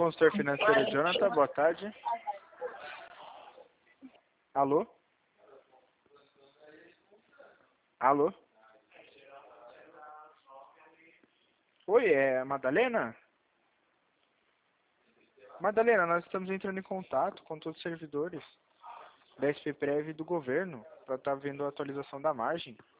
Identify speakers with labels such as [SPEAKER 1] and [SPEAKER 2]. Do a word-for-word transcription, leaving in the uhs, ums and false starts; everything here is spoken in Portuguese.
[SPEAKER 1] consultor financeiro Jonathan, boa tarde. Alô? Alô? Oi, é a Madalena? Madalena, nós estamos entrando em contato com todos os servidores da S P Prev do governo para estar vendo a atualização da margem.